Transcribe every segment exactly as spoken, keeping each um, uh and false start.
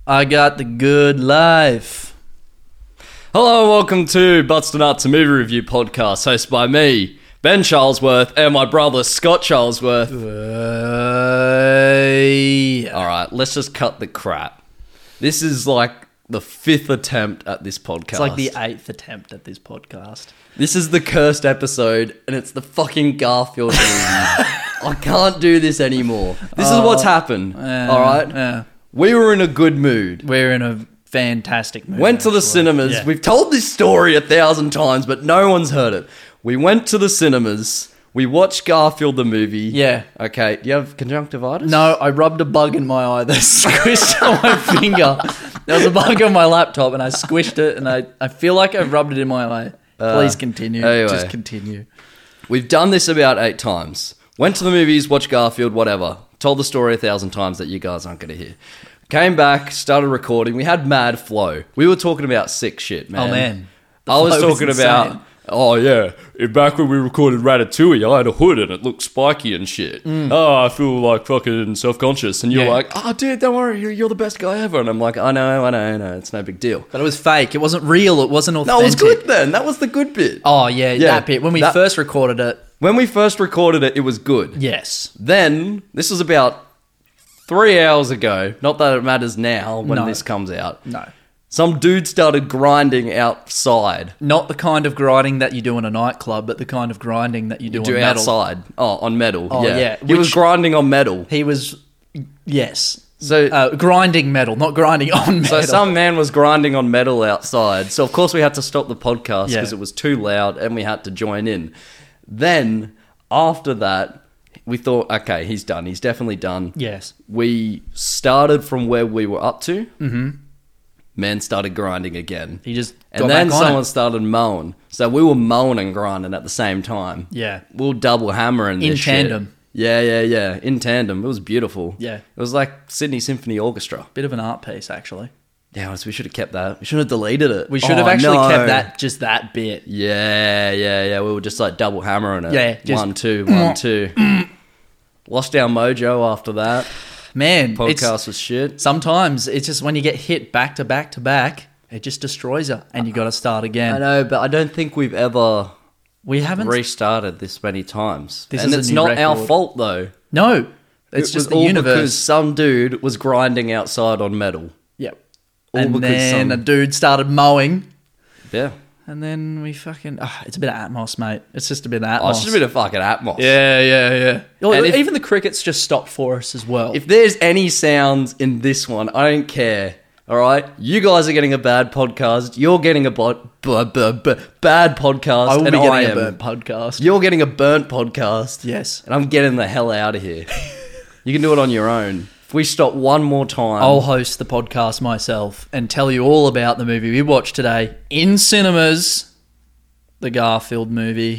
I got the good life. Hello and welcome to Butts to Nuts, a movie review podcast hosted by me, Ben Charlesworth, and my brother, Scott Charlesworth. Uh, Alright, let's just cut the crap. This is like the fifth attempt at this podcast. It's like the eighth attempt at this podcast. This is the cursed episode, and it's the fucking Garfield movie. I can't do this anymore. This Oh, is what's happened, Yeah, alright? Yeah. We were in a good mood. We're in a fantastic mood. Went to the actually. cinemas. Yeah. We've told this story a thousand times, but no one's heard it. We went to the cinemas. We watched Garfield the movie. Yeah. Okay. Do you have conjunctivitis? No, I rubbed a bug in my eye that squished on my finger. There was a bug on my laptop and I squished it and I, I feel like I rubbed it in my eye. Please continue. anyway. Just continue. We've done this about eight times. Went to the movies, watched Garfield, whatever. Told the story a thousand times that you guys aren't going to hear. Came back, started recording. We had mad flow. We were talking about sick shit, man. Oh, man. The I was flow was talking insane. about... Oh, yeah. Back when we recorded Ratatouille, I had a hood and it looked spiky and shit. Oh, I feel like fucking self-conscious. And you're Yeah. like, oh, dude, don't worry. You're, you're the best guy ever. And I'm like, I know, I know, I know. It's no big deal. But it was fake. It wasn't real. It wasn't authentic. No, it was good then. That was the good bit. Oh, yeah, Yeah, that bit. When we that- first recorded it, When we first recorded it, it was good. yes. Then, this was about three hours ago. Not that it matters now when No. this comes out. No. Some dude started grinding outside. Not the kind of grinding that you do in a nightclub, but the kind of grinding that you do, Do on metal. outside. Oh, on metal. Oh, yeah. yeah. He was Which- grinding on metal. He was, yes. So, Uh, grinding metal, not grinding on so metal. some man was grinding on metal outside. So, of course, we had to stop the podcast Yeah. because it was too loud and we had to join in. Then, after that, we thought, okay, he's done. He's definitely done. Yes. We started from where we were up to. Mm-hmm. Man started grinding again. He just And got then back on someone it. started mowing. So we were mowing and grinding at the same time. Yeah. We were double hammering In this shit. tandem. Yeah, yeah, yeah. In tandem. It was beautiful. Yeah. It was like Sydney Symphony Orchestra. Bit of an art piece, actually. Yeah, we should have kept that. We should have deleted it. We should have Oh, actually no. kept that, just that bit. Yeah, yeah, yeah. We were just like double hammering it. Yeah, just- one, two, one, two. Lost our mojo after that. Man, Podcast it's, was shit. sometimes it's just when you get hit back to back to back, it just destroys you and you got to start I again. know, but I don't think we've ever We haven't... restarted this many times. This and is a it's new not our record. fault though. No, it's It just was the all universe. because some dude was grinding outside on metal. Yep. All And because then some- a dude started mowing. Yeah. And then we fucking... ah, it's a bit of Atmos, mate. It's just a bit of Atmos. Oh, it's just a bit of fucking Atmos. Yeah, yeah, yeah. Well, And if- even the crickets just stopped for us as well. If there's any sounds in this one, I don't care. All right? You guys are getting a bad podcast. You're getting a bo- b- b- b- bad podcast. I will and be I getting a am. burnt podcast. You're getting a burnt podcast. Yes. And I'm getting the hell out of here. You can do it on your own. If we stop one more time... I'll host the podcast myself and tell you all about the movie we watched today in cinemas. The Garfield movie.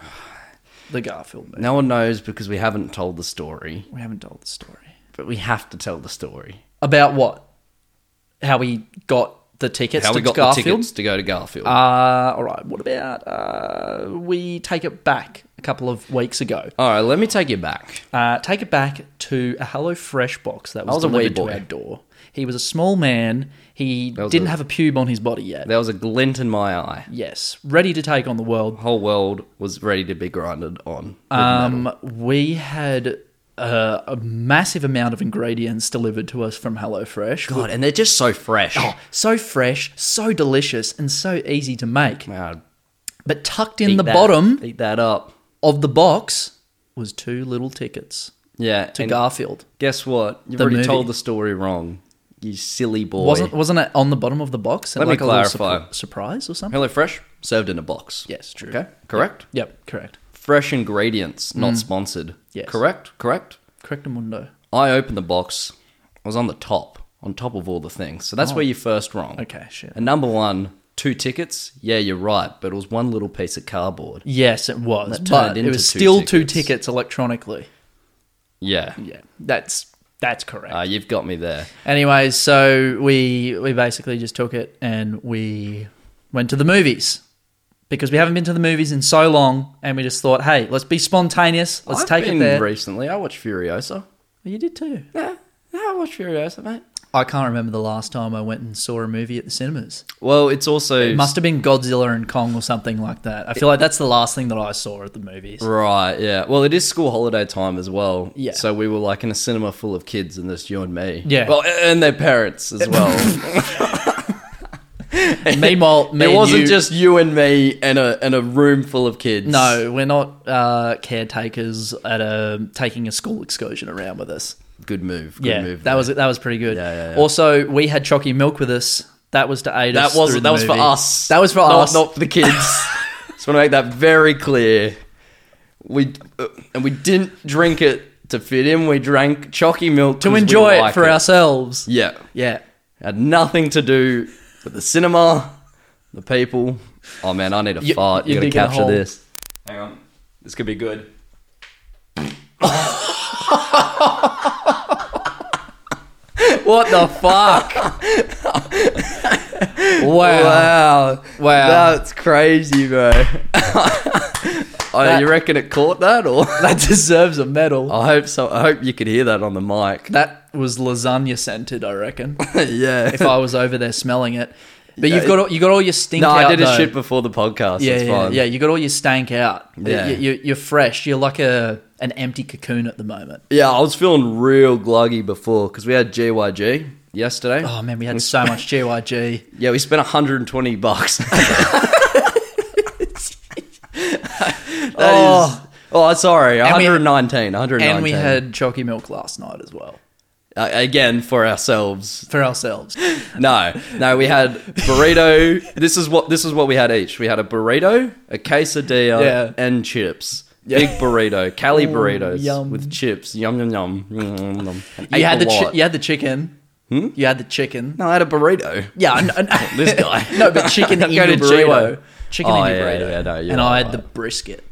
The Garfield movie. No one knows because we haven't told the story. We haven't told the story. But we have to tell the story. About what? How we got the tickets How to we got Garfield? the tickets to go to Garfield. Uh, all right. What about uh, we take it back a couple of weeks ago? All right, let me take you back. Uh, take it back to a HelloFresh box that was, I was a wee delivered to boy. our door. He was a small man. He was didn't a- have a pube on his body yet. There was a glint in my eye. Yes, ready to take on the world. The whole world was ready to be grinded on. with metal. Um, we had uh, a massive amount of ingredients delivered to us from HelloFresh. God, and they're just so fresh. Oh, so fresh, so delicious, and so easy to make. Man, But tucked in eat the that. bottom Eat that up. of the box was two little tickets Yeah. to and Garfield. guess what? You've The already movie. told the story wrong. You silly boy. Wasn't wasn't it on the bottom of the box? Let me like a little clarify. surpri- surprise or something? HelloFresh served in a box. Yes, true. Okay, correct? Yep, correct. Fresh ingredients, not sponsored. Yes. Correct? Correct? Correctamundo. I opened the box. I was on the top, on top of all the things. So that's Oh. where you're first wrong. Okay, shit. And number one, two tickets. Yeah, you're right, but it was one little piece of cardboard. Yes, it was, That but turned it into was two still two tickets. tickets electronically. Yeah. Yeah, that's that's correct. Uh, you've got me there. Anyways, so we we basically just took it and we went to the movies because we haven't been to the movies in so long, and we just thought, hey, let's be spontaneous. Let's I've take been it there. recently. I watched Furiosa. You did too. Yeah, yeah, I watched Furiosa, mate. I can't remember the last time I went and saw a movie at the cinemas. Well, it's also It must have been Godzilla and Kong or something like that. I feel like that's the last thing that I saw at the movies. right. Yeah. Well, it is school holiday time as well. Yeah. So we were like in a cinema full of kids, and just you and me. Yeah. Well, and their parents as well. Meanwhile, me it and wasn't you- just you and me and a and a room full of kids. No, we're not uh, caretakers at a taking a school excursion around with us. Good move. Good Yeah, move. that there. was that was pretty good. Yeah, yeah, yeah. Also, we had chalky milk with us. That was to aid us. That was through that the was for movie. us. That was for not, us. not for the kids. Just want to make that very clear. We uh, and we didn't drink it to fit in. We drank chalky milk to 'cause we enjoy it like for ourselves. Yeah, Yeah. had nothing to do with the cinema, the people. Oh man, I need a You- fart. You, you gotta dig a capture hole. this. Hang on, this could be good. What the fuck? wow. Wow, Wow. that's crazy, bro. Oh, That- you reckon it caught that, or? That deserves a medal. I hope so. I hope you could hear that on the mic. That was lasagna scented, I reckon. yeah. If I was over there smelling it. But Yeah, you've got all, you got all your stink no, out. I did a though. shit before the podcast. Yeah, it's yeah, fine. yeah. You got all your stank out. Yeah. You, you, you're fresh. You're like a an empty cocoon at the moment. Yeah, I was feeling real gluggy before because we had G Y G yesterday. Oh man, we had so much G Y G. Yeah, we spent one hundred twenty bucks. That Oh. is- oh, sorry, And we- one hundred nineteen. one hundred nineteen. And we had chalky milk last night as well. Uh, again for ourselves. For ourselves. No, no, we had burrito. This is what this is what we had each. We had a burrito, a quesadilla, Yeah. and chips. Yeah. Big burrito, Cali Ooh, burritos yum. with chips. Yum yum yum. yum, yum, yum. Ate You had a the chi- lot. you had the chicken. Hmm? You had the chicken. No, I had a burrito. Yeah, I know- This guy. no, but chicken in Go your to burrito. G Y. Chicken Oh, in your yeah, burrito. yeah, no, you're and I had right. the brisket.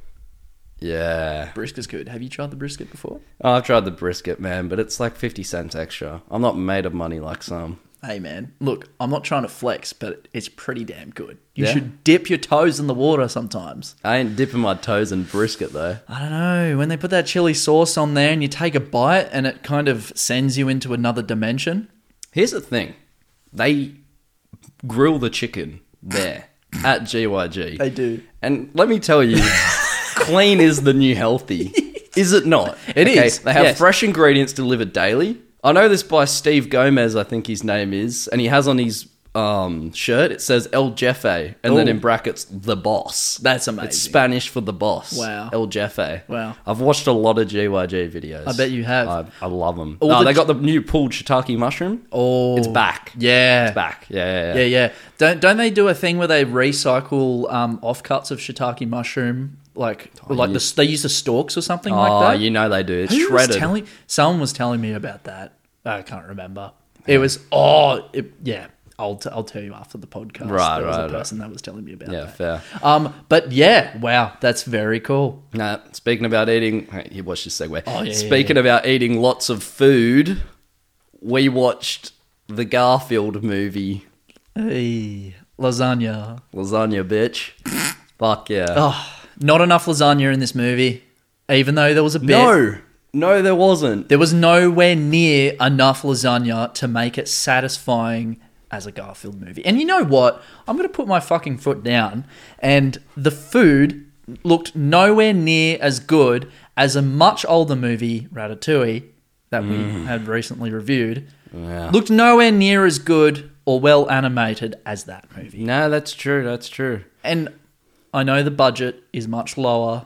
Yeah. Brisket's good. Have you tried the brisket before? Oh, I've tried the brisket, man, but it's like fifty cents extra. I'm not made of money like some. Hey man, look, I'm not trying to flex, but it's pretty damn good. You Yeah? should dip your toes in the water sometimes. I ain't dipping my toes in brisket, though. I don't know, when they put that chili sauce on there and you take a bite and it kind of sends you into another dimension. Here's the thing. They grill the chicken there at G Y G. They do. And let me tell you, clean is the new healthy. Is it not? It is, They have yes. fresh ingredients delivered daily. I know this by Steve Gomez, I think his name is, and he has on his um, shirt, it says El Jefe, and then Ooh. in brackets, the boss. That's amazing. It's Spanish for the boss. Wow. El Jefe. Wow. I've watched a lot of G Y G videos. I bet you have. I, I love them. All Oh, the they ch- got the new pulled shiitake mushroom. Oh, It's back. Yeah. It's back. Yeah, yeah, Yeah, yeah. yeah. Don't don't they do a thing where they recycle um, offcuts of shiitake mushroom, like like you- the, they use the stalks or something Oh, like that? you know they do. It's Who was shredded. telling? Someone was telling me about that. I can't remember. It was oh it, yeah. I'll t- I'll tell you after the podcast. Right, there was right, a right. person that was telling me about yeah, that. fair. Um, but yeah, wow, that's very cool. Nah, speaking about eating, hey, watch this segue. Oh, yeah, Speaking about eating lots of food, we watched the Garfield movie, Hey, lasagna. Lasagna, bitch. Fuck yeah. Oh, not enough lasagna in this movie, even though there was a bit. no, no, there wasn't. There was nowhere near enough lasagna to make it satisfying as a Garfield movie. And you know what? I'm going to put my fucking foot down. And the food looked nowhere near as good as a much older movie, Ratatouille, that we had recently reviewed. Yeah. Looked nowhere near as good or well animated as that movie. No, that's true. That's true. And I know the budget is much lower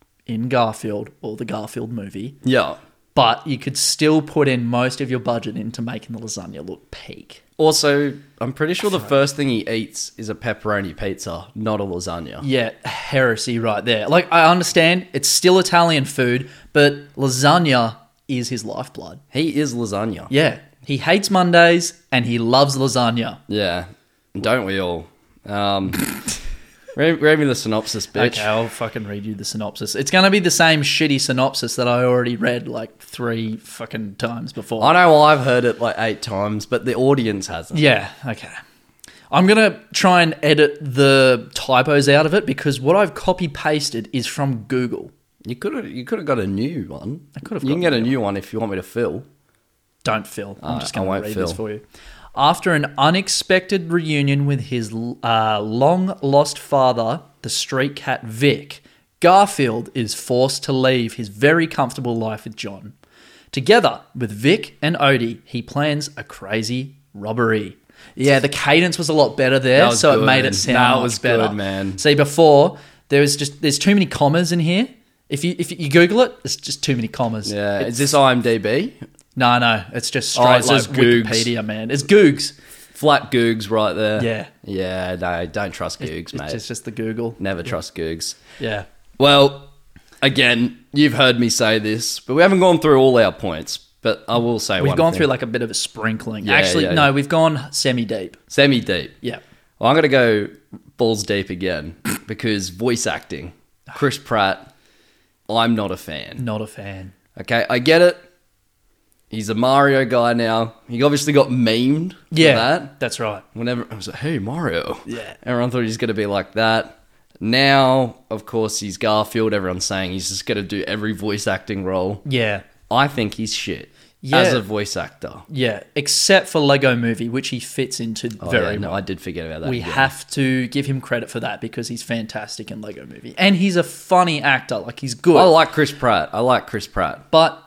in Garfield or the Garfield movie. Yeah. But you could still put in most of your budget into making the lasagna look peak. Also, I'm pretty sure the first thing he eats is a pepperoni pizza, not a lasagna. Yeah, heresy right there. Like, I understand it's still Italian food, but lasagna is his lifeblood. He is lasagna. Yeah, he hates Mondays and he loves lasagna. Yeah. Don't we all? Um, read, read me the synopsis, bitch. Okay, I'll fucking read you the synopsis. It's going to be the same shitty synopsis that I already read like three fucking times before. I know I've heard it like eight times, but the audience hasn't. Yeah, okay. I'm going to try and edit the typos out of it because what I've copy pasted is from Google. You could have you could have got a new one. I could have You got can get a a new new one if you want me to fill. Don't, Phil. I'm Uh, just I going won't, to read Phil. this for you. After an unexpected reunion with his uh, long-lost father, the street cat Vic, Garfield is forced to leave his very comfortable life with John. Together with Vic and Odie, he plans a crazy robbery. Yeah, the cadence was a lot better there, That was so it good. made it sound That much was better. good, man. See, before there was just there's too many commas in here. If you if you Google it, it's just too many commas. Yeah, It's- is this I M D B? no, no, it's just Oh, straight it like says Googs. Wikipedia, man. It's Googs. Flat Googs right there. Yeah. Yeah, no, don't trust Googs, It's mate. just, just the Google. Never trust Googs. Yeah. Well, again, you've heard me say this, but we haven't gone through all our points. But I will say We've one gone thing. through like a bit of a sprinkling. Yeah, Actually, yeah, no, yeah. we've gone semi-deep. Semi-deep. Yeah. Well, I'm going to go balls deep again because voice acting. Chris Pratt, I'm not a fan. Not a fan. Okay, I get it. He's a Mario guy now. He obviously got memed for Yeah, that. that's right. Whenever I was like, hey, Mario. Yeah. Everyone thought he was going to be like that. Now, of course, he's Garfield. Everyone's saying he's just going to do every voice acting role. Yeah. I think he's shit Yeah. as a voice actor. Yeah, except for Lego Movie, which he fits into Oh, very yeah, no, well. I did forget about that. We again. have to give him credit for that because he's fantastic in Lego Movie. And he's a funny actor. Like, he's good. I like Chris Pratt. I like Chris Pratt. But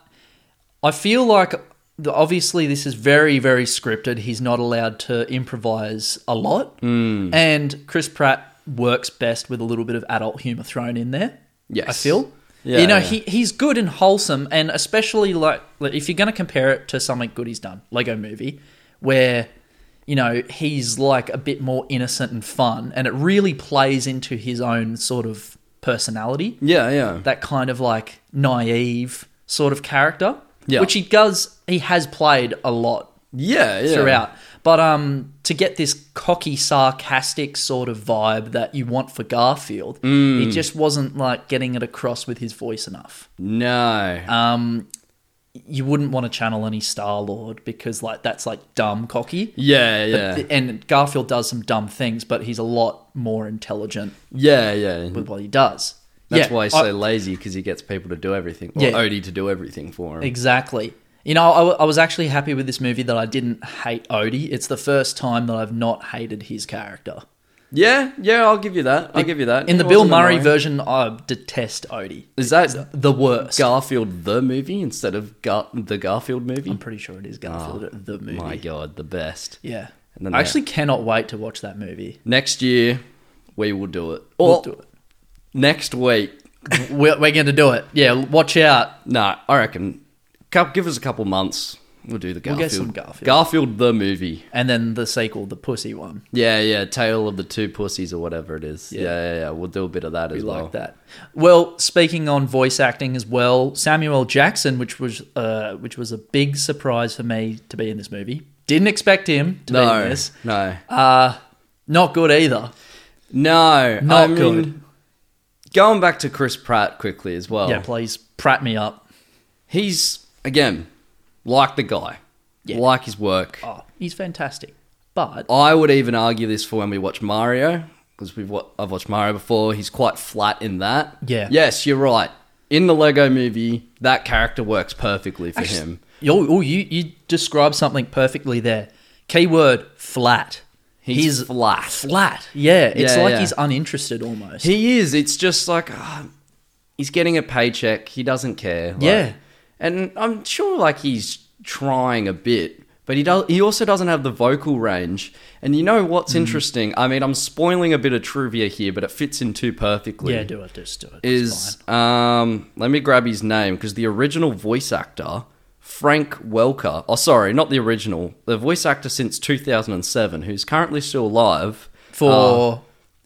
I feel like the- obviously this is very, very scripted. He's not allowed to improvise a lot. Hmm. And Chris Pratt works best with a little bit of adult humor thrown in there. Yes. I feel. Yeah, you know, yeah. he he's good and wholesome, and especially like like, if you're going to compare it to something good he's done, Lego Movie, where you know he's like a bit more innocent and fun, and it really plays into his own sort of personality. Yeah, yeah. That kind of like naive sort of character, Yeah. which he does. He has played a lot Yeah, yeah. throughout. But um, to get this cocky, sarcastic sort of vibe that you want for Garfield, Mm. he just wasn't like getting it across with his voice enough. No. Um, you wouldn't want to channel any Star Lord because like that's like dumb cocky. yeah, yeah. But- and Garfield does some dumb things, but he's a lot more intelligent yeah, yeah. with what he does. That's Yeah, why he's I- so lazy, because he gets people to do everything. Or Yeah. Odie to do everything for him. Exactly. You know, I, I was actually happy with this movie that I didn't hate Odie. It's the first time that I've not hated his character. Yeah, yeah, I'll give you that. I'll give you that. In the He Bill wasn't Murray annoying. version, I detest Odie. Is that The worst. Garfield the movie instead of Gar- the Garfield movie? I'm pretty sure it is Garfield, the movie. My God, the best. Yeah. And then I they- actually cannot wait to watch that movie. Next year, we will do it. We'll Or do it. next week. We're, we're going to do it. Yeah, watch out. No, I reckon. cou- Give us a couple months. We'll do the We'll Garfield. get some Garfield. Garfield the movie. And then the sequel, the pussy one. Yeah, yeah. Tale of the Two Pussies or whatever it is. Yeah. Yeah, yeah, yeah. We'll do a bit of that We as well. like that. Well, speaking on voice acting as well, Samuel Jackson, which was uh, which was a big surprise for me to be in this movie. Didn't expect him to be No, in this. no, Uh, not good either. no. Not I mean, good. Going back to Chris Pratt quickly as well. Yeah, please prat me up. He's again like the guy, Yeah. like his work. Oh, he's fantastic. But I would even argue this for when we watch Mario, because we've wa- I've watched Mario before. He's quite flat in that. Yeah. Yes, you're right. In the Lego movie, that character works perfectly for him. oh, oh, you you described something perfectly there. Keyword flat. He's flat. Flat. Yeah, it's Yeah, like yeah. he's uninterested almost. He is. It's just like ah, he's getting a paycheck. He doesn't care. Like- Yeah. and I'm sure like he's trying a bit, but he does. He also doesn't have the vocal range. And you know what's Mm. interesting? I mean, I'm spoiling a bit of trivia here, but it fits in too perfectly. yeah, do it. Just do it. It's Is um, let me grab his name because the original voice actor. Frank Welker. Oh, sorry, not the original. The voice actor since two thousand seven, who's currently still alive. for.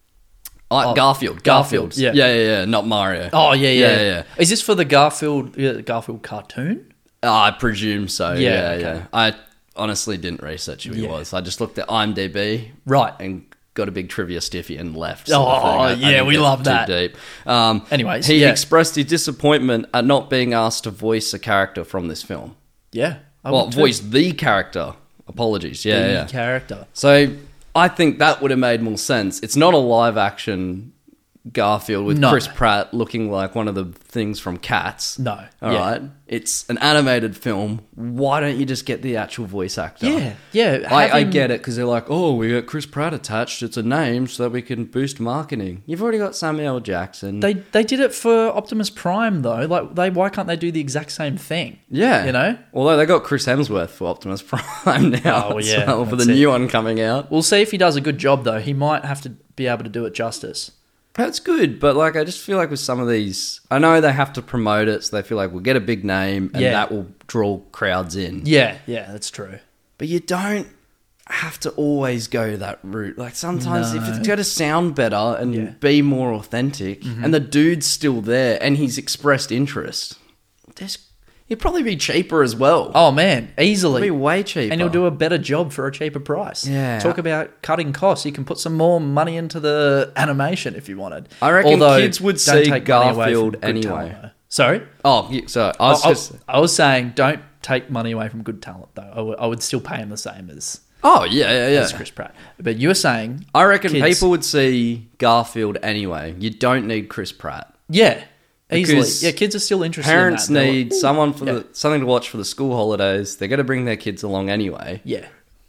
Uh, Oh, Garfield. Garfield, Garfield. yeah. Yeah, yeah, yeah. Not Mario. oh yeah, yeah, yeah, yeah. Is this for the Garfield uh, Garfield cartoon? I presume so. Yeah, Yeah, okay. yeah. I honestly didn't research who he Yeah. was. I just looked at IMDb. Right. And got a big trivia stiffy and left. Oh, of thing. I- I yeah, didn't we get love too that. Deep. Um, Anyways, he yeah. expressed his disappointment at not being asked to voice a character from this film. Yeah. I Well, would too. voice the character. Apologies. Yeah, the yeah. character. So I think that would have made more sense. It's not a live action Garfield with No. Chris Pratt looking like one of the things from Cats. No. All Yeah. right. It's an animated film. Why don't you just get the actual voice actor? Yeah, yeah. I, have I him- get it because they're like, oh, we got Chris Pratt attached. It's a name so that we can boost marketing. You've already got Samuel L. Jackson. They they did it for Optimus Prime though. Like they why can't they do the exact same thing? yeah. You know? Although they got Chris Hemsworth for Optimus Prime now. Oh, yeah, so for the that's it. new one coming out. We'll see if he does a good job though. He might have to be able to do it justice. That's good, but like I just feel like with some of these, I know they have to promote it, so they feel like we'll get a big name and Yeah. that will draw crowds in. Yeah, yeah, that's true. But you don't have to always go that route. Like sometimes No. if it's got to sound better and Yeah. Mm-hmm. be more authentic, and the dude's still there and he's expressed interest, there's he'd probably be cheaper as well. Oh man, It'd easily. be way cheaper. And you'll do a better job for a cheaper price. Yeah. Talk about cutting costs. You can put some more money into the animation if you wanted. I reckon Although, kids would don't see take money away from Garfield good anyway. talent, though. Sorry? Oh, yeah, so I was I, just. I was saying don't take money away from good talent, though. I would- I would still pay him the same as, Oh yeah, yeah, yeah. as Chris Pratt. But you were saying... I reckon kids- people would see Garfield anyway. You don't need Chris Pratt. Yeah, easily. Because Yeah, kids are still interested Parents in that. They're need like, someone for yeah. the something to watch for the school holidays. They're going to bring their kids along anyway. Yeah.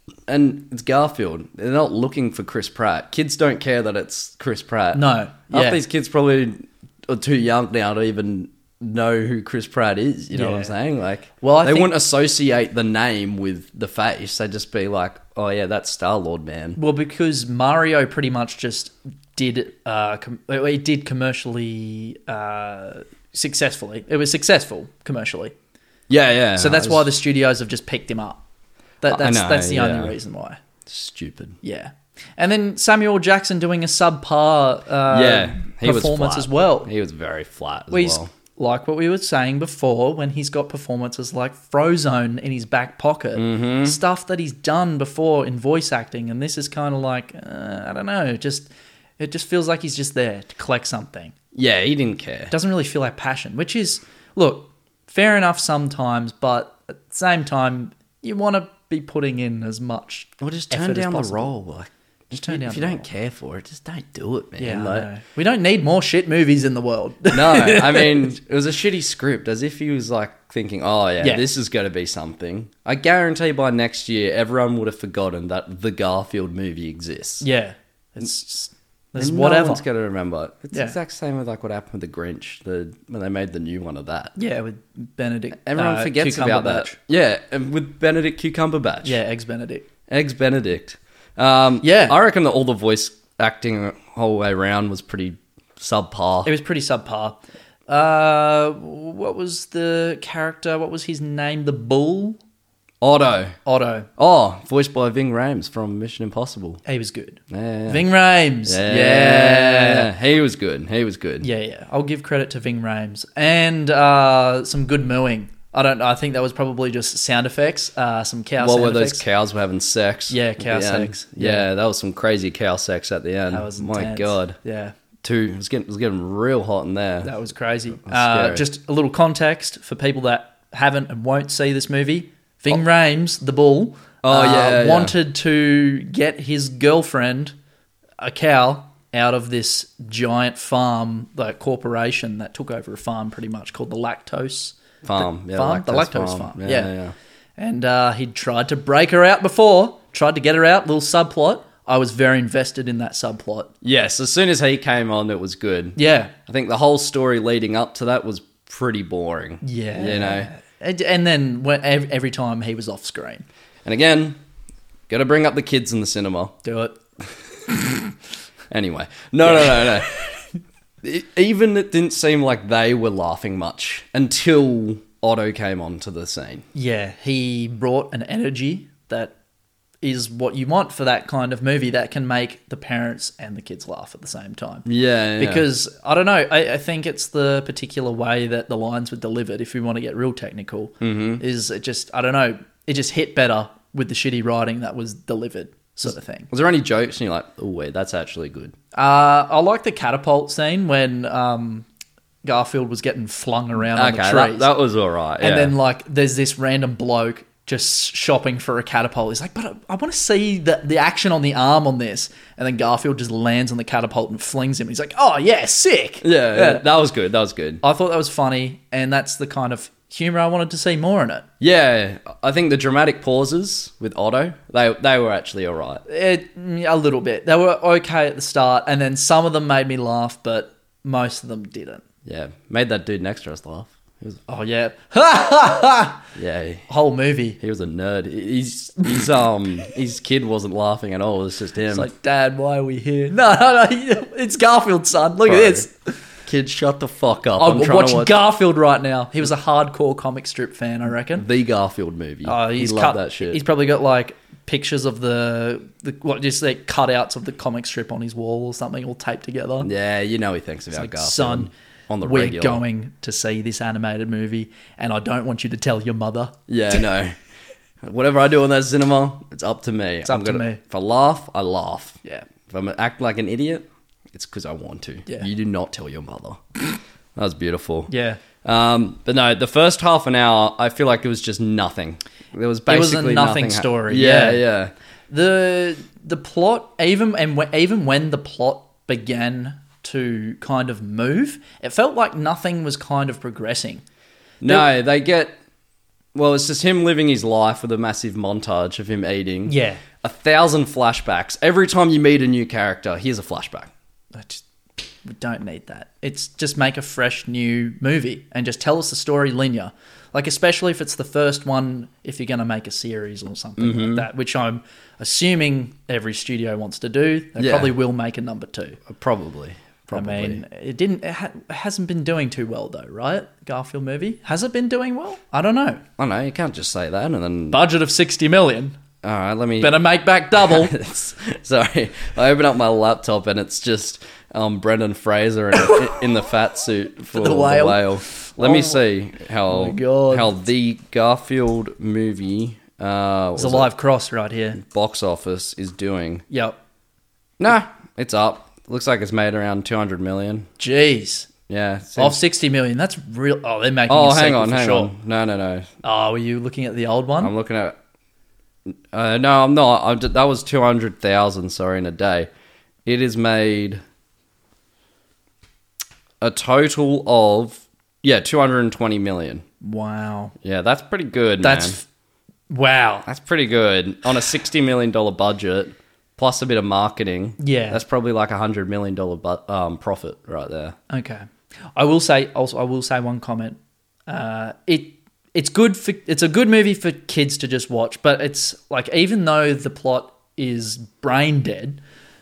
And it's Garfield. They're not looking for Chris Pratt. Kids don't care that it's Chris Pratt. No. Half Yeah. these kids probably are too young now to even know who Chris Pratt is. You know what I'm Yeah. saying? Like, Well, I they think- wouldn't associate the name with the face. They'd just be like, oh yeah, that's Star-Lord, man. Well, because Mario pretty much just did uh, com- it did commercially uh, successfully. It was successful commercially, Yeah, yeah. so that's I why was the studios have just picked him up. That, I that's know, that's the yeah. only reason why. stupid. Yeah, and then Samuel Jackson doing a subpar uh, Yeah, he was performance flat. as well. He was very flat as Well, he's- well. like what we were saying before, when he's got performances like Frozone in his back pocket, Mm-hmm. stuff that he's done before in voice acting, and this is kind of like uh, I don't know, just it just feels like he's just there to collect something. Yeah, he didn't care. It doesn't really feel like passion, which is look fair enough sometimes, but at the same time, you want to be putting in as much. Or just turn effort as down the possible. role. Like, Just turn down if you the don't role. care for it, just don't do it, man. Yeah, I Like- know. We don't need more shit movies in the world. No, I mean, it was a shitty script, as if he was like thinking, oh, yeah, Yeah. this is going to be something. I guarantee by next year, everyone would have forgotten that the Garfield movie exists. yeah, it's just, there's And whatever. No one's going to remember it. It's Yeah. the exact same with like what happened with The Grinch, the when they made the new one of that. Yeah, with Benedict. Everyone uh, forgets about that. Cumberbatch. Yeah, and with Benedict Cucumberbatch. Yeah, eggs Benedict. Eggs Benedict. Um, Yeah. I reckon that all the voice acting the whole way around was pretty subpar. It was pretty subpar. Uh, what was the character? What was his name? The bull? Otto. Otto. Oh, voiced by Ving Rhames from Mission Impossible. He was good. Yeah. Ving Rhames. Yeah. Yeah. He was good. He was good. Yeah, yeah. I'll give credit to Ving Rhames. And uh, some good mooing. I don't know. I think that was probably just sound effects. Uh, some cow What sound were those effects. cows were having sex? Yeah, at cow the end? sex. Yeah. Yeah. that was some crazy cow sex at the end. That was My intense. God. Yeah. Two, it was getting, it was getting real hot in there. That was crazy. was Uh, scary. just a little context for people that haven't and won't see this movie. Ving Rhames, the bull, Oh, uh, yeah, yeah. wanted to get his girlfriend, a cow, out of this giant farm, like corporation that took over a farm pretty much called the Lactose Farm. Yeah, farm? The lactose Lactose farm. farm. Yeah, Yeah. yeah. And uh, he'd tried to break her out before, tried to get her out, little subplot. I was very invested in that subplot. Yes, as soon as he came on, it was good. Yeah. I think the whole story leading up to that was pretty boring. Yeah. You know? And, and then when, ev- every time he was off screen. And again, got to bring up the kids in the cinema. Do it. Anyway, no, no, no, no. It, even it didn't seem like they were laughing much until Otto came onto the scene. Yeah, he brought an energy that is what you want for that kind of movie that can make the parents and the kids laugh at the same time. Yeah, yeah. Because, I don't know, I, I think it's the particular way that the lines were delivered, if we want to get real technical, mm-hmm. is it just, I don't know, it just hit better with the shitty writing that was delivered, sort of thing. Was there any jokes and you're like, oh wait, that's actually good? Uh, I like the catapult scene when um, Garfield was getting flung around on Okay, the trees. that, that was all right. And yeah. then, like, there's this random bloke just shopping for a catapult. He's like, but I, I want to see the, the action on the arm on this. And then Garfield just lands on the catapult and flings him. He's like, oh, yeah, sick. Yeah, yeah, that was good. That was good. I thought that was funny, and that's the kind of humor I wanted to see more in it. Yeah, I think the dramatic pauses with Otto, they they were actually all right. It, a little bit. They were okay at the start, and then some of them made me laugh, but most of them didn't. Yeah, made that dude next to us laugh. He was, Oh, yeah. yeah, he, Whole movie. he was a nerd. He's, he's, um, his kid wasn't laughing at all. It was just him. It's like, Dad, why are we here? No, no, no. It's Garfield, son. Look Bro, at this. Kid, shut the fuck up. I'm, I'm trying watching to watch Garfield right now. He was a hardcore comic strip fan, I reckon. the Garfield movie. Oh, he he's loved cut, that shit. He's probably got like pictures of the, the what, just like cutouts of the comic strip on his wall or something all taped together. Yeah, you know he thinks about Like, Garfield. son, on the we're regular. going to see this animated movie, and I don't want you to tell your mother. Yeah, no. Whatever I do in that cinema, it's up to me. It's up I'm to gonna, me. If I laugh, I laugh. Yeah. If I'm act like an idiot, it's because I want to. Yeah. You do not tell your mother. That was beautiful. Yeah. Um, but no, the first half an hour, I feel like it was just nothing. There was It was a basically nothing ha- story, Yeah, yeah. yeah. The the plot, even and w- even when the plot began to kind of move, it felt like nothing was kind of progressing. No, they get. Well, it's just him living his life with a massive montage of him eating. Yeah. A thousand flashbacks. Every time you meet a new character, here's a flashback. I just, we don't need that. It's just make a fresh new movie and just tell us the story linear. Like, especially if it's the first one, if you're going to make a series or something Mm-hmm. like that, which I'm assuming every studio wants to do. They Yeah. probably will make a number two. Probably. Probably. I mean, it didn't. It, ha- it hasn't been doing too well though, right? Garfield movie has it been doing well? I don't know. I know, you can't just say that and then. Budget of sixty million. All right, let me. Better make back double. Sorry, I open up my laptop and it's just um, Brendan Fraser in, in the fat suit for the the whale. whale. Let Oh me see how my God. how the Garfield movie uh, There's was a it, live cross right here. box office is doing. Yep. Nah, it's up. Looks like it's made around two hundred million. Jeez. Yeah. seems- Off sixty million. That's real. Oh, they're making. oh, a hang sequel on, for hang sure. on. No, no, no. Oh, were you looking at the old one? I'm looking at. Uh, no, I'm not. I'm, that was two hundred thousand. Sorry, in a day. It is made a total of yeah, two hundred and twenty million. Wow. Yeah, that's pretty good. That's man. f- wow. That's pretty good on a sixty million dollar budget plus a bit of marketing. Yeah. that's probably like a hundred million dollar bu- um, profit right there. Okay. I will say also. I will say one comment. Uh, it it's good for it's a good movie for kids to just watch, but it's like even though the plot is brain dead,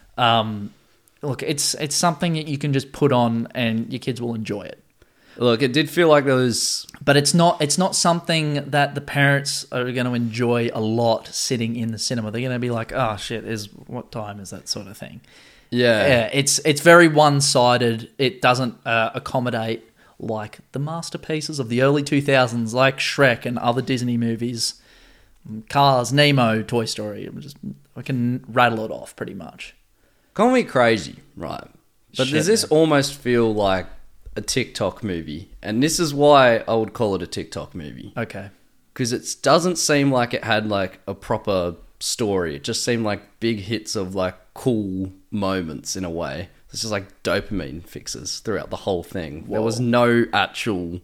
um, look, it's it's something that you can just put on and your kids will enjoy it. Look, it did feel like there was. But it's not it's not something that the parents are going to enjoy a lot sitting in the cinema. They're going to be like, "Oh shit, is what time is that?" sort of thing. Yeah, Yeah, it's it's very one-sided. It doesn't uh, accommodate like the masterpieces of the early two thousands, like Shrek and other Disney movies, Cars, Nemo, Toy Story. We just we can rattle it off pretty much. call me crazy, right? But Shit, does this man. almost feel like a TikTok movie? And this is why I would call it a TikTok movie. Okay. Because it doesn't seem like it had like a proper story. It just seemed like big hits of like cool moments in a way. It's just like dopamine fixes throughout the whole thing. There was no actual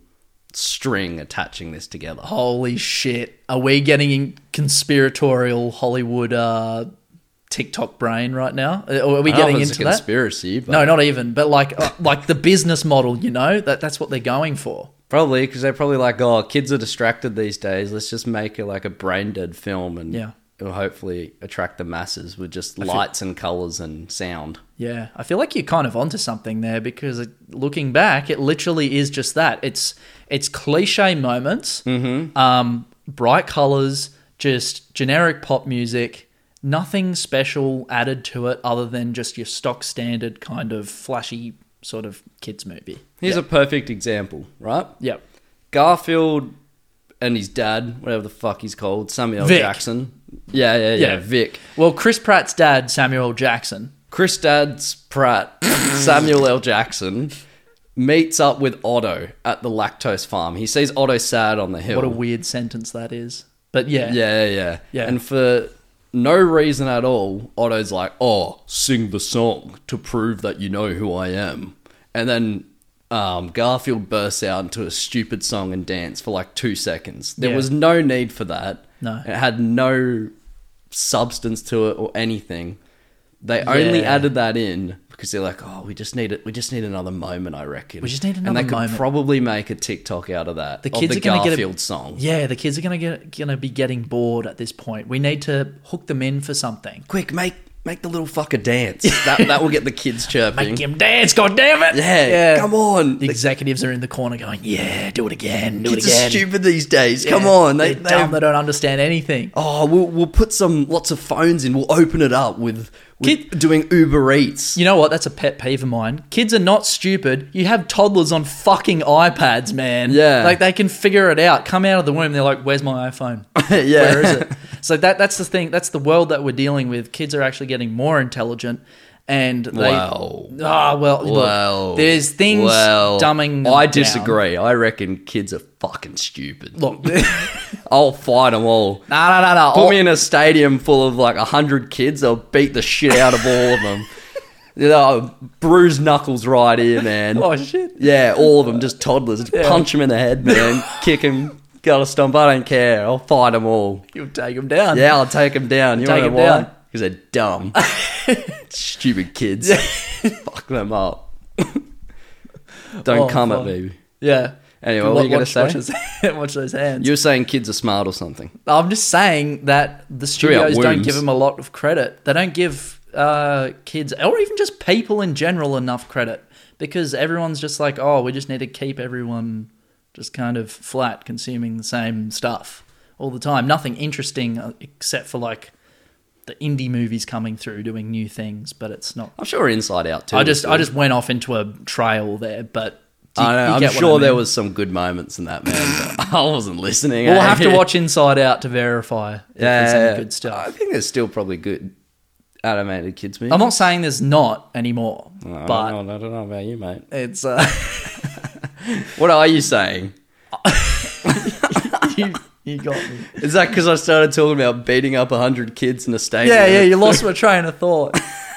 string attaching this together. Holy shit. Are we getting in conspiratorial Hollywood uh, TikTok brain right now? Or are we I don't know getting if it's into a that? conspiracy, but No, not even. But like uh, like the business model, you know? that That's what they're going for. probably because they're probably like, oh, kids are distracted these days. Let's just make it like a brain dead film, and Yeah. it'll hopefully attract the masses with just lights and colors and sound. Yeah, I feel like you're kind of onto something there because it, looking back, it literally is just that. It's it's cliche moments, Mm-hmm. um, bright colors, just generic pop music, nothing special added to it other than just your stock standard kind of flashy sort of kids movie. Here's Yep. a perfect example, right? Yep. Garfield and his dad, whatever the fuck he's called, Samuel Vic. Jackson. Yeah, yeah, yeah, Yeah. Vic. Well, Chris Pratt's dad, Samuel L. Jackson. Chris Dad's Pratt, Samuel L. Jackson, meets up with Otto at the lactose farm. He sees Otto sad on the hill. What a weird sentence that is. But yeah, Yeah, yeah, Yeah. And for no reason at all, Otto's like, "Oh, sing the song to prove that you know who I am," and then um, Garfield bursts out into a stupid song and dance for like two seconds. There Yeah. was no need for that. No. It had no substance to it or anything. They only Yeah. added that in because they're like, "Oh, we just need it. We just need another moment, I reckon." We just need And another they could moment. probably make a TikTok out of that. The of kids the are gonna get a- Garfield song. yeah, the kids are gonna get gonna be getting bored at this point. We need to hook them in for something. Quick, make make the little fucker dance. that that will get the kids chirping. Make him dance, god damn it! Yeah, come on. The executives are in the corner going, "Yeah, do it again, do Kids it are again." stupid these days. Yeah, Come on, they, they're they dumb. They don't understand anything. Oh, we'll we'll put some lots of phones in. We'll open it up with, with doing Uber Eats. You know what? That's a pet peeve of mine. Kids are not stupid. You have toddlers on fucking iPads, man. Yeah. Like they can figure it out. Come out of the womb, they're like, "Where's my iPhone? Yeah. Where is it?" So that that's the thing. That's the world that we're dealing with. Kids are actually getting more intelligent, and they. Wow. Ah, well, look, Well, there's things well, dumbing. Them I down. disagree. I reckon kids are fucking stupid. Look, no, I'll fight them all. no, no, no. Put me in a stadium full of like a hundred kids. I'll beat the shit out of all of them. You know, bruise knuckles right here, man. Oh shit! Yeah, all of them, just toddlers. Just Yeah. punch them in the head, man. Kick them. Gotta stomp. I don't care. I'll fight them all. You'll take them down. Yeah, I'll take them down. You Take know 'em why? down. Because they're dumb. Stupid kids. Fuck them up. Don't Oh, come fuck. at me. yeah. Anyway, Watch- what were you going to watch- say? Watch, his, watch those hands. You were saying kids are smart or something. I'm just saying that the be out studios don't wombs. give them a lot of credit. They don't give uh, kids, or even just people in general, enough credit because everyone's just like, oh, we just need to keep everyone just kind of flat, consuming the same stuff all the time. Nothing interesting uh, except for like the indie movies coming through doing new things, but it's not. I'm sure Inside Out too. I just was I good. just went off into a trail there, but do you- I know, you I'm get what sure I there mean? was some good moments in that, man. But I wasn't listening. We'll eh? have to watch Inside Out to verify if there's Yeah, any good stuff. I think there's still probably good animated kids movies. I'm not saying there's not anymore, I but don't know, I don't know about you, mate. it's uh, What are you saying? you, you got me. Is that because I started talking about beating up one hundred kids in a stadium? Yeah, yeah, you lost my train of thought.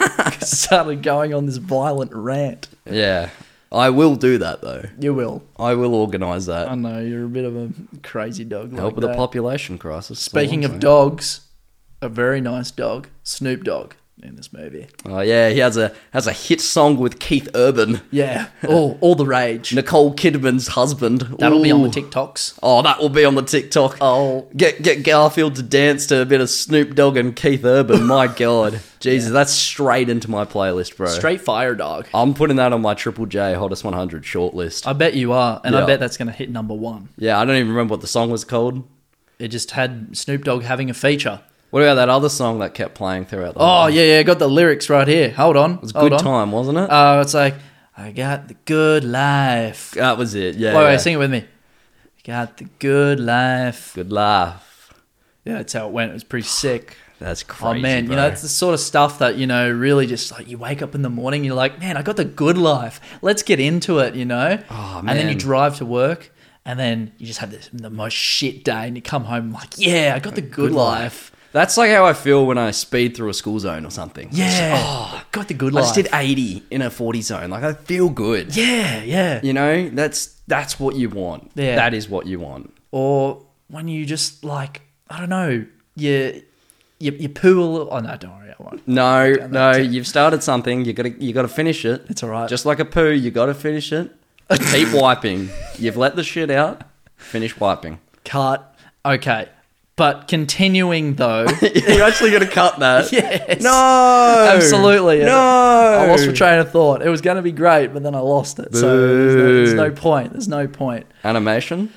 Started going on this violent rant. Yeah. I will do that, though. You will. I will organise that. I know you're a bit of a crazy dog. Help like with the that. population crisis. Speaking That's all of I'm dogs, a very nice dog, Snoop Dogg, in this movie. saying. Oh, yeah, he has a has a hit song with Keith Urban, Yeah, all all the rage. Nicole Kidman's husband. That'll be on the Ooh. TikToks. Oh, that will be on the TikTok. Oh, Get get Garfield to dance to a bit of Snoop Dogg and Keith Urban. My God, Jesus, that's straight into my playlist, bro. straight fire dog. I'm putting that on my Triple J Hottest one hundred shortlist. I bet you are, and Yeah. I bet that's going to hit number one. Yeah, I don't even remember what the song was called. It just had Snoop Dogg having a feature. What about that other song that kept playing throughout the Oh, whole- yeah, yeah, I got the lyrics right here. Hold on. It was a Hold good on. time, wasn't it? Oh, it's like, I got the good life. that was it, yeah. Wait, yeah. wait, sing it with me. Got the good life. Good laugh. Yeah, that's how it went. It was pretty sick. That's crazy, Oh, man, bro. you know, it's the sort of stuff that, you know, really just like you wake up in the morning, you're like, man, I got the good life. Let's get into it, you know? Oh, And then you man. drive to work, and then you just have this, the most shit day, and you come home like, yeah, I got the good, Good life. That's like how I feel when I speed through a school zone or something. Yeah. It's just, oh, got the good I life. just did eighty in a forty zone. Like, I feel good. Yeah, yeah. You know, that's that's what you want. Yeah. That is what you want. Or when you just like, I don't know, you you, you poo a little. Oh no, don't worry, I won't. No, that no, too. you've started something. You gotta you gotta finish it. It's all right. Just like a poo, you gotta finish it. Keep wiping. You've let the shit out. Finish wiping. Cut. Okay, but continuing though. You're actually gonna cut that. Yes. No. Absolutely. No. I lost my train of thought. It was going to be great, but then I lost it. So there's no, there's no point. There's no point. Animation.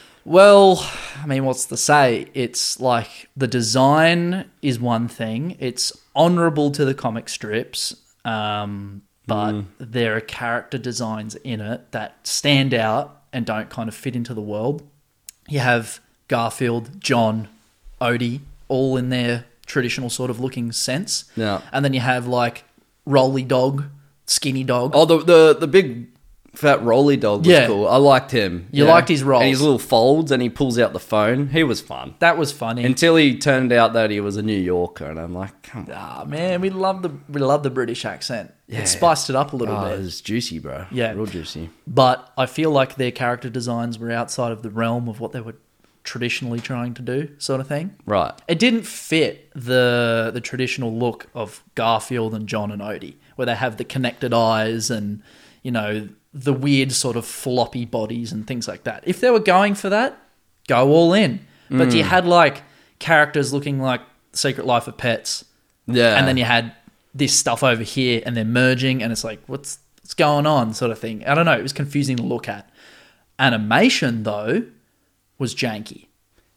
Well, I mean, what's to say? It's like the design is one thing. It's honourable to the comic strips, um, but there are character designs in it that stand out and don't kind of fit into the world. You have Garfield, John, Odie, all in their traditional sort of looking sense. Yeah. And then you have like Rolly Dog, Skinny Dog. Oh, the the the big That Rolly dog was Yeah. cool. I liked him. You Yeah. liked his rolls. And his little folds, and he pulls out the phone. He was fun. That was funny. Until he turned out that he was a New Yorker, and I'm like, come on. Ah, man, we love the we love the British accent. Yeah. It spiced it up a little Oh, bit. it was juicy, bro. Yeah. Real juicy. But I feel like their character designs were outside of the realm of what they were traditionally trying to do, sort of thing. Right. It didn't fit the the traditional look of Garfield and John and Odie, where they have the connected eyes and, you know, the weird sort of floppy bodies and things like that. If they were going for that, go all in. But Mm. you had like characters looking like Secret Life of Pets, Yeah. and then you had this stuff over here, and they're merging, and it's like, what's what's going on, sort of thing. I don't know. It was confusing to look at. Animation though was janky.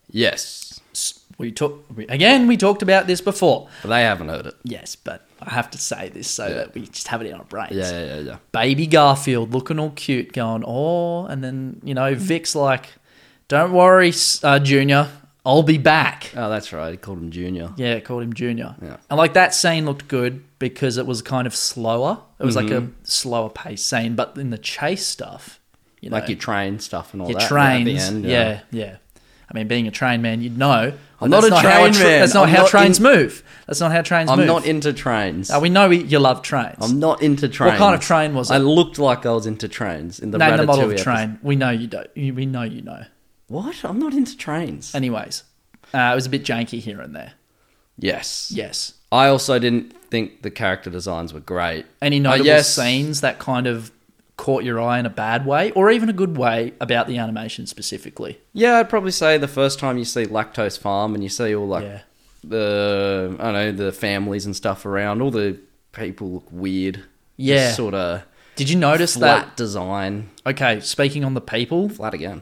Yes. S- We took we, again. We talked about this before. But they haven't heard it. Yes, but I have to say this so that we just have it in our brains. Yeah, yeah, yeah, yeah. Baby Garfield looking all cute, going, oh, and then, you know, Vic's like, don't worry, uh, Junior, I'll be back. Oh, that's right. He called him Junior. Yeah, called him Junior. Yeah. And like that scene looked good because it was kind of slower. It was like a Mm-hmm. slower paced scene, but in the chase stuff, you know, Like your train stuff and all your that. trains, At the end, yeah, yeah. I mean, being a train man, you'd know. I'm but not that's a how train tra- man. That's not I'm how not trains in- move. That's not how trains I'm move. not into trains. Uh, we know we, you love trains. I'm not into trains. kind of train was it? I looked like I was into trains in the Name the model Ratatouille of episode. train. We know you don't. You- We know you know. What? I'm not into trains. Anyways, uh, it was a bit janky here and there. Yes. Yes. I also didn't think the character designs were great. Any Uh, notable yes. scenes that kind of caught your eye in a bad way, or even a good way, about the animation specifically? Yeah, I'd probably say the first time you see Lactose Farm and you see all like yeah. the I don't know the families and stuff around, all the people look weird. Yeah. sort of Did you notice flat design. that? Okay, speaking on the people, Flat again.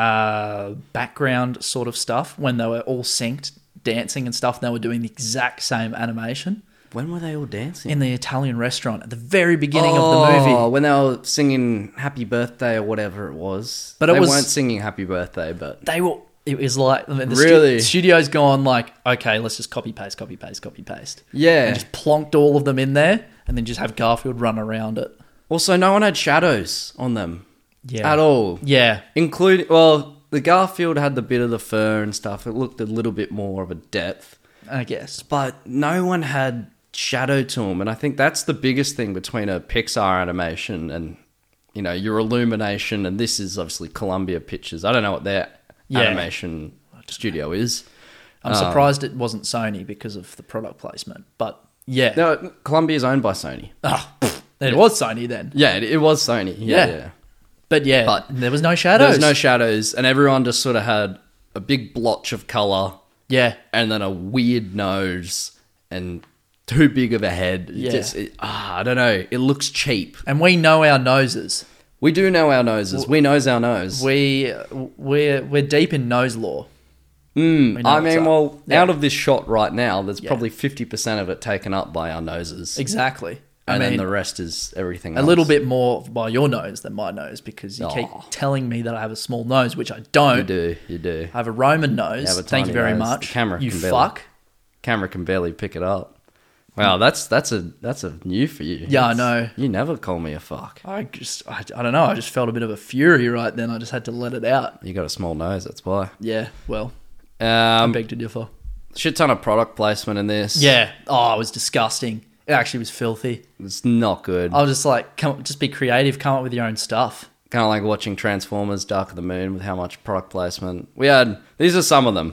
uh, background sort of stuff, when they were all synced, dancing and stuff, they were doing the exact same animation When were they all dancing? in the Italian restaurant at the very beginning of Oh, the movie. when they were singing Happy Birthday or whatever it was. But it they was- weren't singing Happy Birthday, but They were. It was like I mean, the Really? stu- studio's gone like, okay, let's just copy paste, copy paste, copy paste, yeah. and just plonked all of them in there, and then just have Garfield run around it. Also, no one had shadows on them Yeah, at all. Yeah, Including, well, the Garfield had the bit of the fur and stuff. It looked a little bit more of a depth. I guess. But no one had shadow to them. And I think that's the biggest thing between a Pixar animation and, you know, your Illumination. And this is obviously Columbia Pictures. I don't know what their Yeah. animation studio is. I'm Um, surprised it wasn't Sony because of the product placement, but yeah, No, Columbia is owned by Sony. Ah, it was Sony then. Yeah, it, it was Sony. Yeah, Yeah. yeah. But yeah, But there was no There shadows. was no shadows. And everyone just sort of had a big blotch of colour yeah, and then a weird nose and too big of a head. It Yeah. just, it, ah, I don't know. It looks cheap. and we know our noses. We do know our noses. We knows our nose. We we're we're deep in nose lore. Mm, we know I what's mean, up. well, Yeah. out of this shot right now, there's Yeah. probably fifty percent of it taken up by our noses. Exactly. I And mean, then the rest is everything a else. little bit more by your nose than my nose because you keep Aw. telling me that I have a small nose, which I don't. You do. You do. I have a Roman nose. You have a Thank you tiny very nose. much. The camera you can barely- fuck. Camera can barely pick it up. Wow, that's that's a that's a new for you. Yeah, I That's- know. You never call me a fuck. I just, I, I don't know. I just felt a bit of a fury right then. I just had to let it out. You got a small nose. That's why. Yeah, well, I Um, beg to differ. shit ton of product placement in this. Yeah. Oh, it was disgusting. It actually was filthy. It's not good. I was just like, come, just be creative. Come up with your own stuff. Kind of like watching Transformers Dark of the Moon with how much product placement. We had, these are some of them.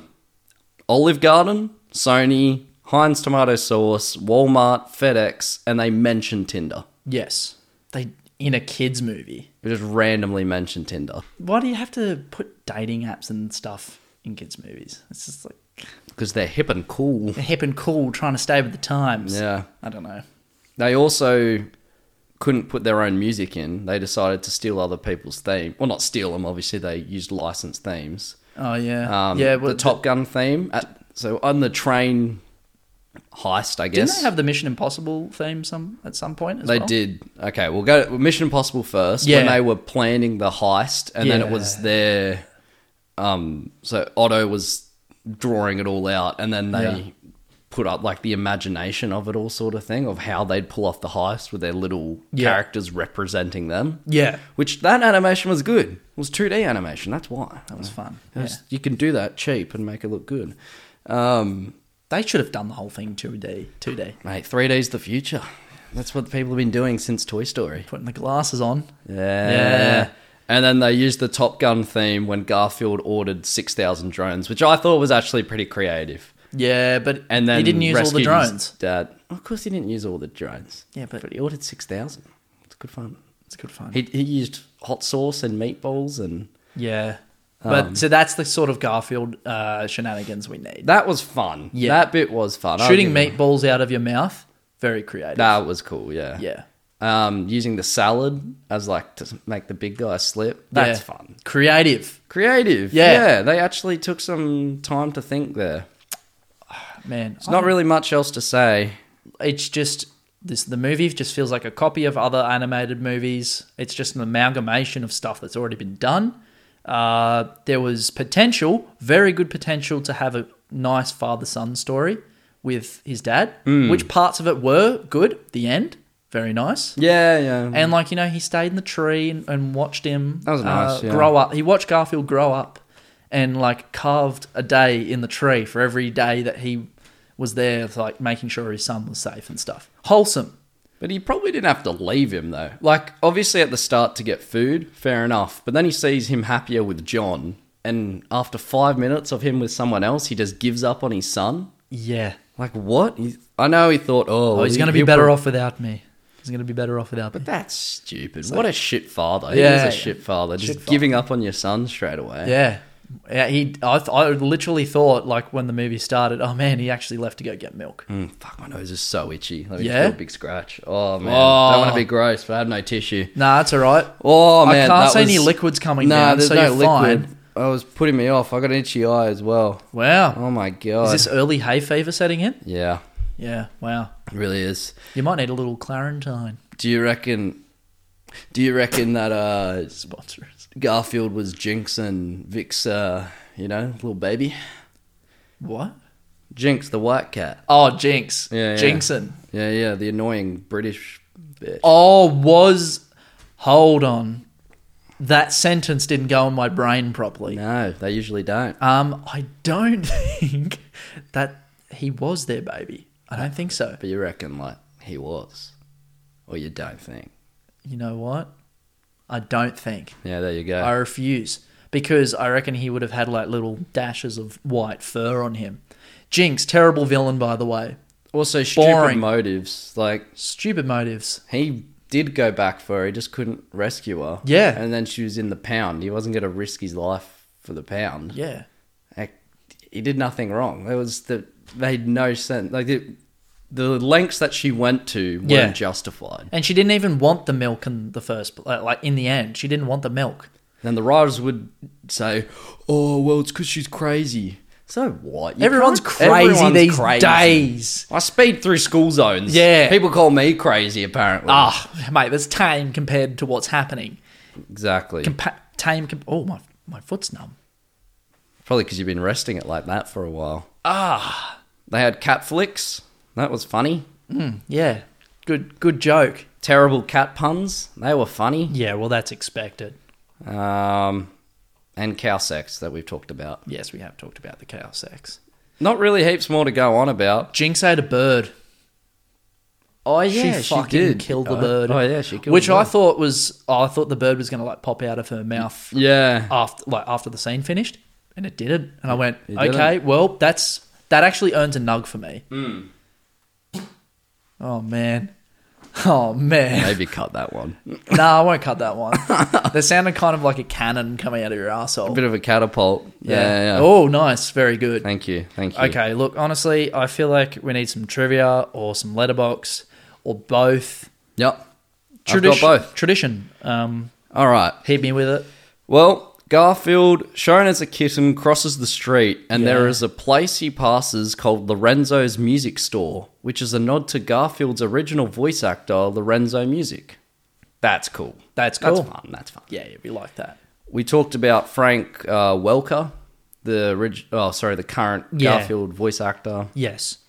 Olive Garden, Sony, Heinz tomato sauce, Walmart, FedEx, and they mentioned Tinder. Yes. They in a kids movie. We just randomly mentioned Tinder. Why do you have to put dating apps and stuff in kids movies? It's just like Because they're hip and cool. they're hip and cool, trying to stay with the times. Yeah. I don't know. They also couldn't put their own music in. They decided to steal other people's theme. Well, not steal them, obviously. They used licensed themes. Oh yeah. Um, yeah. the well, Top Gun theme. At, so on the train heist, I Didn't guess. they have the Mission Impossible theme some at some point as They well? did. Okay, we'll go Mission Impossible first. Yeah. When they were planning the heist, and then it was Yeah. their. Um, so Otto was drawing it all out, and then they Yeah. put up like the imagination of it all sort of thing of how they'd pull off the heist with their little Yeah. characters representing them. Yeah. Which that animation was good. It was two D animation. That's why. That was fun. It was- Yeah. You can do that cheap and make it look good. Um, They should have done the whole thing two D. two D. mate, three D's the future. That's what people have been doing since Toy Story. Putting the glasses on. Yeah. Yeah. And then they used the Top Gun theme when Garfield ordered six thousand drones, which I thought was actually pretty creative. Yeah, but And then he didn't use all the rescued his drones. Dad. Of course, he didn't use all the drones. Yeah, but But he ordered six thousand. It's good fun. it's good fun. He, he used hot sauce and meatballs, and yeah. But Um, so that's the sort of Garfield uh, shenanigans we need. that was fun. Yeah. That bit was fun. I'll Shooting give it- meatballs out of your mouth, very creative. That was cool, yeah. Yeah. Um, using the salad as like to make the big guy slip. That's Yeah. fun. Creative. Creative. Yeah. Yeah. They actually took some time to think there. Man. There's not really much else to say. It's just this the movie just feels like a copy of other animated movies. It's just an amalgamation of stuff that's already been done. Uh, there was potential, very good potential to have a nice father-son story with his dad, Hmm. which parts of it were good. The end, very nice. Yeah, yeah. And like, you know, he stayed in the tree and, and watched him That was nice, uh, yeah. grow up. He watched Garfield grow up and like carved a day in the tree for every day that he was there, like making sure his son was safe and stuff. Wholesome. But he probably didn't have to leave him, though. Like, obviously at the start to get food, fair enough. But then he sees him happier with John. And after five minutes of him with someone else, he just gives up on his son. Yeah. Like, what? He's, I know he thought, oh... Oh, he's he- going to be he'll better pro- off without me. He's going to be better off without me. But that's stupid. like- what a shit father. He Yeah, is a yeah. shit father. Just Shit father. giving up on your son straight away. Yeah. Yeah, he. I, th- I literally thought, like, when the movie started, oh man, he actually left to go get milk. Mm, fuck, my nose is so itchy. Let me Yeah? feel a big scratch. Oh, man. Oh. Don't want to be gross, but I have no tissue. Nah, that's all right. Oh, man. I can't that see was- any liquids coming Nah, down, there's so no you're liquid. fine. I was putting me off. I got an itchy eye as well. Wow. Oh, my God. Is this early hay fever setting in? Yeah, Yeah. Wow. it really is. You might need a little Clarentine. Do you reckon... Do you reckon that uh, Sponsors. Garfield was Jinx and Vic's, uh, you know, little baby? What? Jinx, the white cat. Oh, Jinx. Yeah, yeah. Jinxon. Yeah, yeah, the annoying British bitch. Oh, was. Hold on. That sentence didn't go in my brain properly. No, they usually don't. Um, I don't think that he was their baby. I don't think so. But you reckon, like, he was? Or you don't think? You know what? I don't think. Yeah, there you go. I refuse. Because I reckon he would have had like little dashes of white fur on him. Jinx, terrible villain, by the way. Also, stupid Boring. motives. Like, Stupid motives. he did go back for her. He just couldn't rescue her. Yeah. And then she was in the pound. He wasn't going to risk his life for the pound. Yeah. Like, he did nothing wrong. There was the made no sense. Like the, the lengths that she went to weren't Yeah. justified. And she didn't even want the milk in the first, like like, in the end, she didn't want the milk. Then the writers would say, "Oh, well, it's because she's crazy." So what? You Everyone's can't- crazy everyone's these crazy. days. I speed through school zones. Yeah. People call me crazy, apparently. Ah, mate, that's tame compared to what's happening. Exactly. Compa- tame. Com- oh, my my foot's numb. Probably because you've been resting it like that for a while. Ah, They had cat flicks. That was funny. yeah. Good good joke. Terrible cat puns. They were funny. Yeah, well, that's expected. Um, and cow sex that we've talked about. Yes, we have talked about the cow sex. Not really heaps more to go on about. Jinx ate a bird. Oh she fucking killed the bird. Oh yeah, she killed Which the I bird. thought was, oh, I thought the bird was going to like pop out of her mouth Yeah. after like after the scene finished, and it didn't. And I went, It didn't. okay, well, that's that actually earns a nug for me. Oh man, oh man. Maybe cut that one. No, I won't cut that one. That sounded kind of like a cannon coming out of your A arsehole. bit of a catapult. Yeah, yeah. yeah. Oh, nice. Very good. Thank you. Thank you. Okay, look, honestly, I feel like we need some trivia or some letterbox or both. Yep. Tradition. I've got both. Tradition. Um, All right. hit me with it. Well, Garfield, shown as a kitten, crosses the street, and Yeah. there is a place he passes called Lorenzo's Music Store, which is a nod to Garfield's original voice actor, Lorenzo Music. That's cool. That's cool. That's fun. That's fun. Yeah, yeah, we like that. We talked about Frank uh, Welker, the orig- oh sorry, the current Yeah. Garfield voice actor. Yes.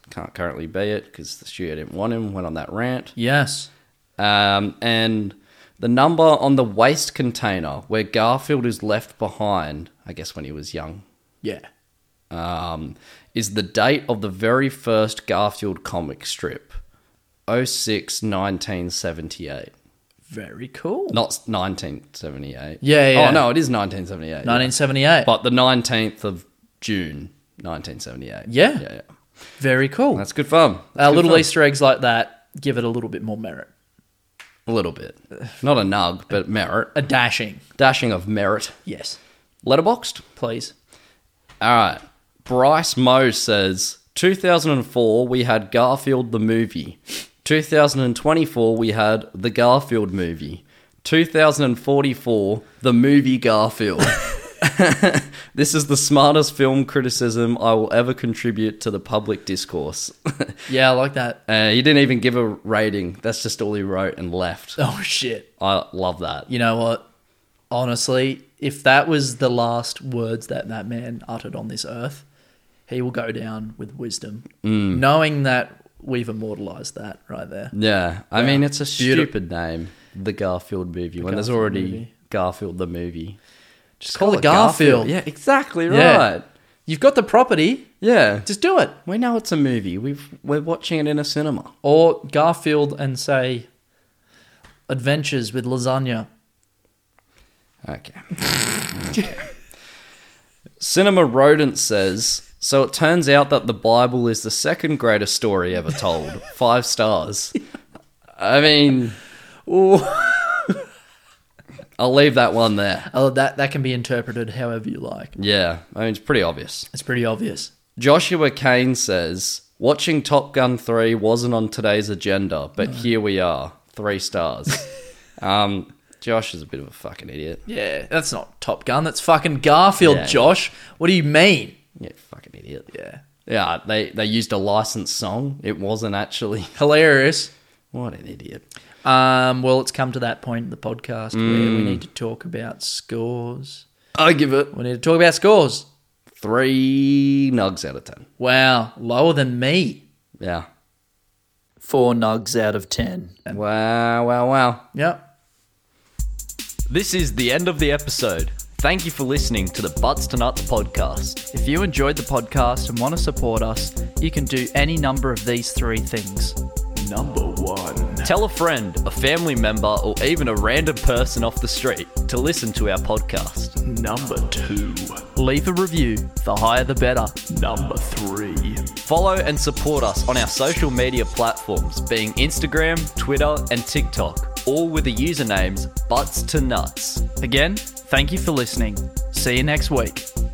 Can't currently be it because the studio didn't want him. Went on that rant. Yes. Um, and the number on the waste container where Garfield is left behind, I guess when he was young, Yeah. um, is the date of the very first Garfield comic strip, oh six nineteen seventy-eight. Very cool. Not nineteen seventy-eight. Yeah, yeah. Oh, no, it is nineteen seventy-eight. nineteen seventy-eight. Yeah. But the nineteenth of June, nineteen seventy-eight. Yeah. Yeah, yeah. Very cool. That's good fun. That's Uh, good little fun. Easter eggs like that give it a little bit more merit. A little bit. Not a nug, but merit. A dashing. Dashing of merit. Yes. Letterboxed? Please. All right. Bryce Moe says, two thousand four, we had Garfield the movie. two thousand twenty-four, we had the Garfield movie. two thousand forty-four, the movie Garfield. This is the smartest film criticism I will ever contribute to the public discourse. Yeah, I like that. Uh, he didn't even give a rating. That's just all he wrote and left. Oh, shit. I love that. You know what? Honestly, if that was the last words that that man uttered on this earth, he will go down with wisdom. Mm. Knowing that we've immortalized that right there. Yeah, I Yeah. mean, it's a Beautiful. stupid name, the Garfield movie, when there's Garfield already movie. Garfield the movie. Just call it Garfield. Yeah, exactly Yeah. right. You've got the property. Yeah, Just do it. we know it's a movie. We've we're watching it in a cinema. Or Garfield and say Adventures with Lasagna. Okay. Okay. Cinema Rodent says, so it turns out that the Bible is the second greatest story ever told. Five stars. I mean, Ooh. I'll leave that one there. Oh, that, that can be interpreted however you like. Yeah, I mean, it's pretty obvious. It's pretty obvious. Joshua Kane says, watching Top Gun three wasn't on today's agenda, but here we are. Three stars. um, Josh is a bit of a fucking idiot. Yeah, that's not Top Gun. That's fucking Garfield, Yeah. Josh. What do you mean? Yeah, fucking idiot. Yeah. Yeah, they, they used a licensed song. It wasn't actually. Hilarious. What an idiot. Um, well, it's come to that point in the podcast where we need to talk about scores. I give it We need to talk about scores. three nugs out of ten. Wow, lower than me. Yeah. Four nugs out of ten. Wow, wow, wow. Yep. This is the end of the episode. Thank you for listening to the Butts to Nuts podcast. If you enjoyed the podcast and want to support us, you can do any number of these three things. Number one. Tell a friend, a family member, or even a random person off the street to listen to our podcast. Number two. Leave a review. The higher the better. Number three. Follow and support us on our social media platforms, being Instagram, Twitter, and TikTok, all with the usernames Butts to Nuts. Again, thank you for listening. See you next week.